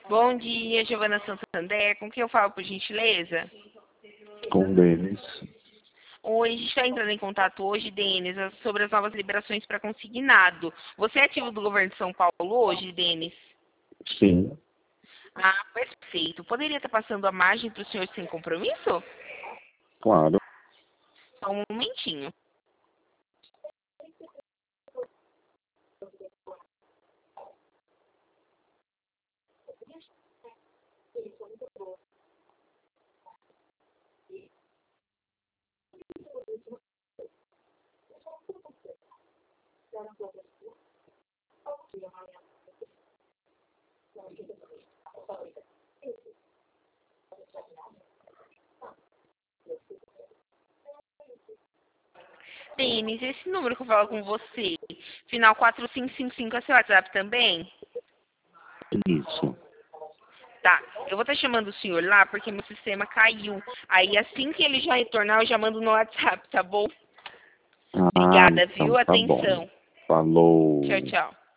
Bom dia, Giovana Santander. Com quem eu falo, por gentileza? Com o Denis. Oi, a gente está entrando em contato hoje, Denis, sobre as novas liberações para consignado. Você é ativo do governo de São Paulo hoje, Denis? Sim, Ah, perfeito. Poderia estar passando a margem para o senhor sem compromisso? claro. Só um momentinho. Denis, esse número que eu falo com você, final 4555 é seu WhatsApp também? Isso. Tá, eu vou estar chamando o senhor lá porque meu sistema caiu. Aí assim que ele já retornar, eu já mando no WhatsApp, tá bom? Ah, Obrigada, então viu? tá bom. Atenção. Falou. Tchau, tchau.